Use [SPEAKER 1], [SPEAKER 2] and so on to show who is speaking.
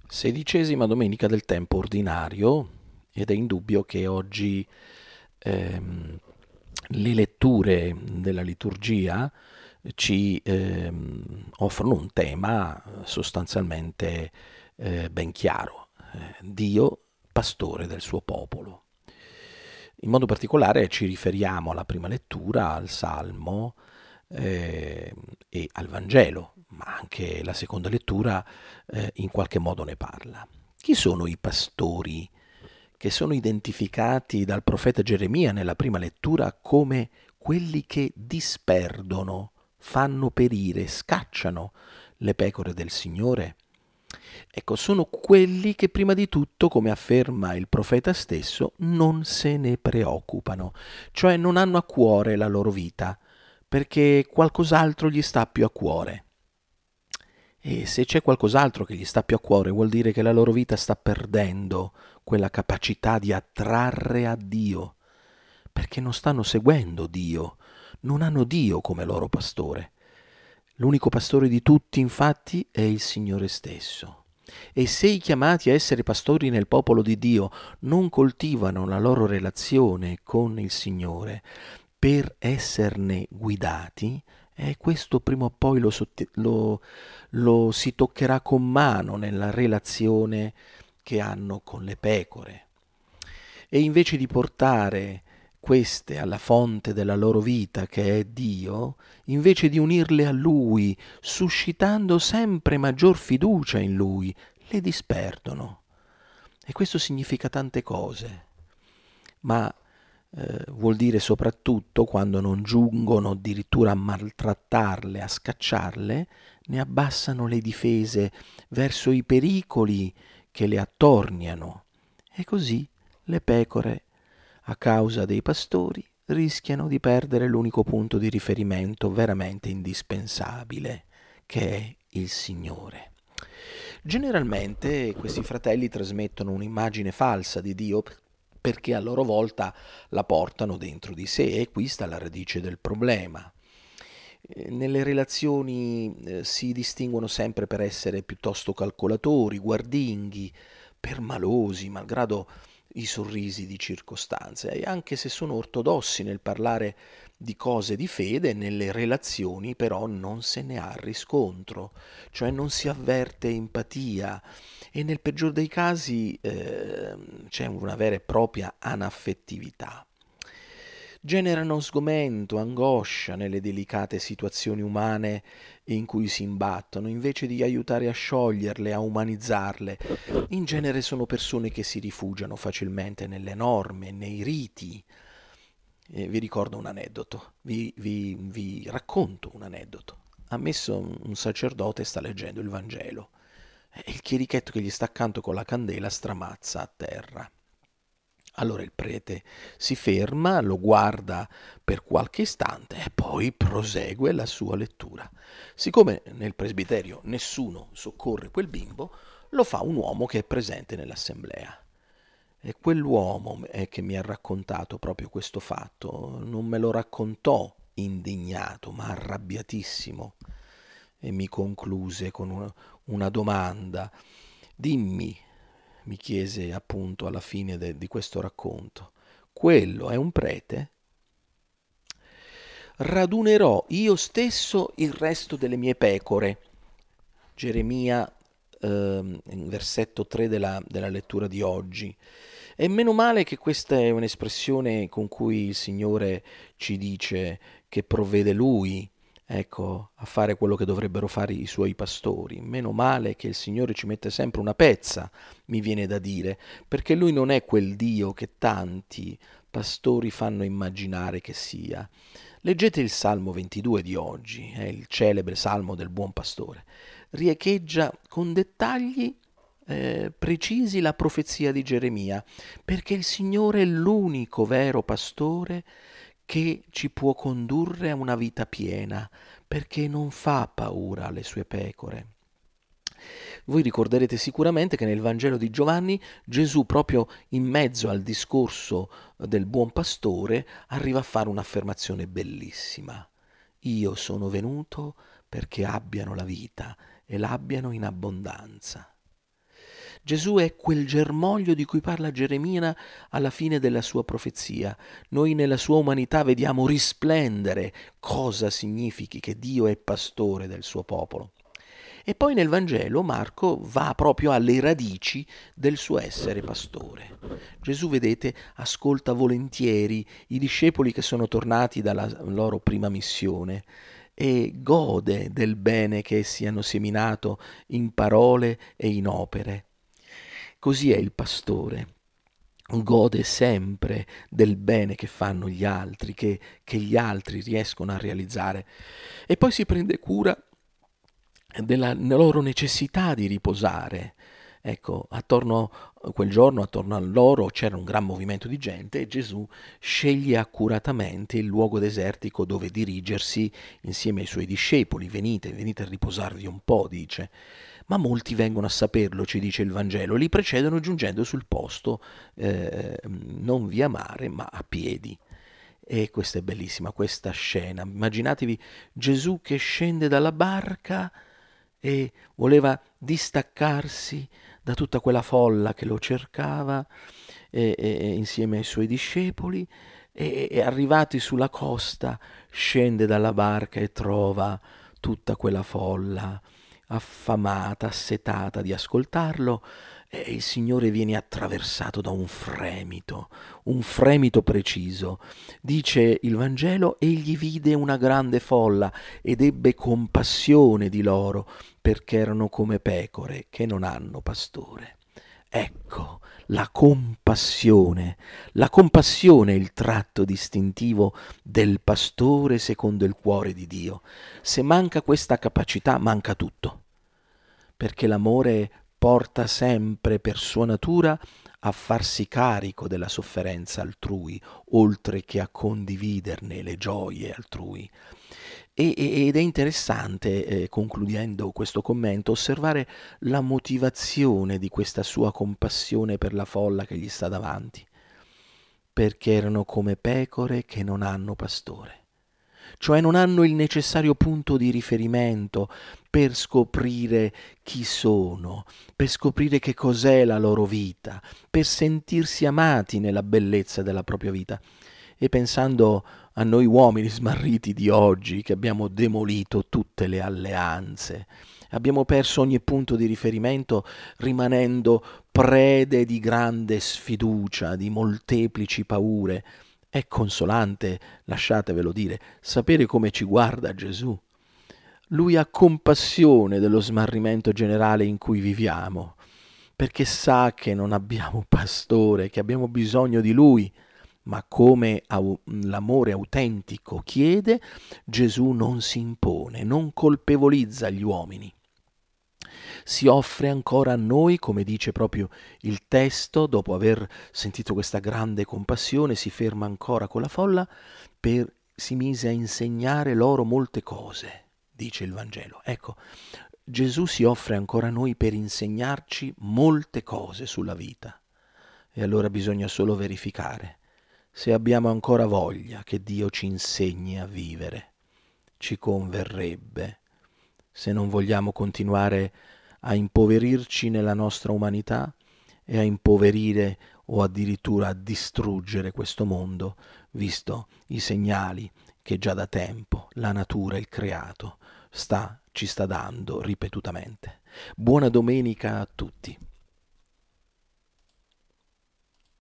[SPEAKER 1] Sedicesima domenica del tempo ordinario ed è indubbio che oggi ehm, le letture della liturgia ci offrono un tema sostanzialmente ben chiaro. Dio, pastore del suo popolo. In modo particolare ci riferiamo alla prima lettura, al Salmo eh, e al Vangelo, ma anche la seconda lettura in qualche modo ne parla. Chi sono i pastori che sono identificati dal profeta Geremia nella prima lettura come quelli che disperdono, fanno perire, scacciano le pecore del Signore? Ecco, sono quelli che prima di tutto, come afferma il profeta stesso, non se ne preoccupano, cioè non hanno a cuore la loro vita, perché qualcos'altro gli sta più a cuore. E se c'è qualcos'altro che gli sta più a cuore, vuol dire che la loro vita sta perdendo quella capacità di attrarre a Dio, perché non stanno seguendo Dio, non hanno Dio come loro pastore. L'unico pastore di tutti, infatti, è il Signore stesso. E se i chiamati a essere pastori nel popolo di Dio non coltivano la loro relazione con il Signore per esserne guidati, questo prima o poi lo si toccherà con mano nella relazione che hanno con le pecore. E invece di portare queste alla fonte della loro vita, che è Dio, invece di unirle a Lui, suscitando sempre maggior fiducia in Lui, le disperdono. E questo significa tante cose, ma vuol dire soprattutto quando non giungono addirittura a maltrattarle, a scacciarle, ne abbassano le difese verso i pericoli che le attorniano. E così le pecore, a causa dei pastori, rischiano di perdere l'unico punto di riferimento veramente indispensabile, che è il Signore. Generalmente questi fratelli trasmettono un'immagine falsa di Dio perché a loro volta la portano dentro di sé e qui sta la radice del problema. Nelle relazioni si distinguono sempre per essere piuttosto calcolatori, guardinghi, permalosi, malgrado i sorrisi di circostanze, e anche se sono ortodossi nel parlare di cose di fede, nelle relazioni però non se ne ha riscontro, cioè non si avverte empatia e nel peggior dei casi c'è una vera e propria anaffettività. Generano sgomento, angoscia nelle delicate situazioni umane in cui si imbattono, invece di aiutare a scioglierle, a umanizzarle. In genere sono persone che si rifugiano facilmente nelle norme, nei riti. Vi ricordo un aneddoto, vi racconto un aneddoto. Ammesso un sacerdote sta leggendo il Vangelo e il chierichetto che gli sta accanto con la candela stramazza a terra. Allora il prete si ferma, lo guarda per qualche istante e poi prosegue la sua lettura. Siccome nel presbiterio nessuno soccorre quel bimbo, lo fa un uomo che è presente nell'assemblea. E quell'uomo è che mi ha raccontato proprio questo fatto, non me lo raccontò indignato, ma arrabbiatissimo. E mi concluse con una domanda. Dimmi, mi chiese appunto alla fine di questo racconto, quello è un prete? Radunerò io stesso il resto delle mie pecore. Geremia, versetto 3 della lettura di oggi. E meno male che questa è un'espressione con cui il Signore ci dice che provvede Lui, ecco, a fare quello che dovrebbero fare i suoi pastori. Meno male che il Signore ci mette sempre una pezza, mi viene da dire, perché Lui non è quel Dio che tanti pastori fanno immaginare che sia. Leggete il Salmo 22 di oggi, è il celebre Salmo del Buon Pastore. Riecheggia con dettagli precisi la profezia di Geremia, perché il Signore è l'unico vero pastore che ci può condurre a una vita piena, perché non fa paura alle sue pecore. Voi ricorderete sicuramente che nel Vangelo di Giovanni Gesù, proprio in mezzo al discorso del buon pastore, arriva a fare un'affermazione bellissima. Io sono venuto perché abbiano la vita e l'abbiano in abbondanza. Gesù è quel germoglio di cui parla Geremia alla fine della sua profezia. Noi nella sua umanità vediamo risplendere cosa significhi che Dio è pastore del suo popolo. E poi nel Vangelo Marco va proprio alle radici del suo essere pastore. Gesù, vedete, ascolta volentieri i discepoli che sono tornati dalla loro prima missione e gode del bene che essi hanno seminato in parole e in opere. Così è il pastore. Gode sempre del bene che fanno gli altri, che gli altri riescono a realizzare. E poi si prende cura della loro necessità di riposare. Ecco, attorno quel giorno, attorno a loro c'era un gran movimento di gente e Gesù sceglie accuratamente il luogo desertico dove dirigersi insieme ai suoi discepoli. Venite, venite a riposarvi un po', dice. Ma molti vengono a saperlo, ci dice il Vangelo, li precedono giungendo sul posto, non via mare, ma a piedi. E questa è bellissima, questa scena. Immaginatevi Gesù che scende dalla barca e voleva distaccarsi da tutta quella folla che lo cercava insieme ai suoi discepoli e arrivati sulla costa scende dalla barca e trova tutta quella folla affamata, assetata di ascoltarlo e il Signore viene attraversato da un fremito preciso. Dice il Vangelo, egli vide una grande folla ed ebbe compassione di loro, perché erano come pecore che non hanno pastore. Ecco, la compassione è il tratto distintivo del pastore secondo il cuore di Dio. Se manca questa capacità, manca tutto, perché l'amore porta sempre per sua natura a farsi carico della sofferenza altrui, oltre che a condividerne le gioie altrui. Ed è interessante, concludendo questo commento, osservare la motivazione di questa sua compassione per la folla che gli sta davanti, perché erano come pecore che non hanno pastore, cioè non hanno il necessario punto di riferimento per scoprire chi sono, per scoprire che cos'è la loro vita, per sentirsi amati nella bellezza della propria vita. E pensando a noi uomini smarriti di oggi, che abbiamo demolito tutte le alleanze, abbiamo perso ogni punto di riferimento, rimanendo prede di grande sfiducia, di molteplici paure. È consolante, lasciatevelo dire, sapere come ci guarda Gesù. Lui ha compassione dello smarrimento generale in cui viviamo, perché sa che non abbiamo pastore, che abbiamo bisogno di Lui. Ma come l'amore autentico chiede, Gesù non si impone, non colpevolizza gli uomini. Si offre ancora a noi, come dice proprio il testo, dopo aver sentito questa grande compassione, si ferma ancora con la folla, si mise a insegnare loro molte cose, dice il Vangelo. Ecco, Gesù si offre ancora a noi per insegnarci molte cose sulla vita. E allora bisogna solo verificare se abbiamo ancora voglia che Dio ci insegni a vivere. Ci converrebbe, se non vogliamo continuare a impoverirci nella nostra umanità e a impoverire o addirittura a distruggere questo mondo, visto i segnali che già da tempo la natura, il creato, ci sta dando ripetutamente. Buona domenica a tutti.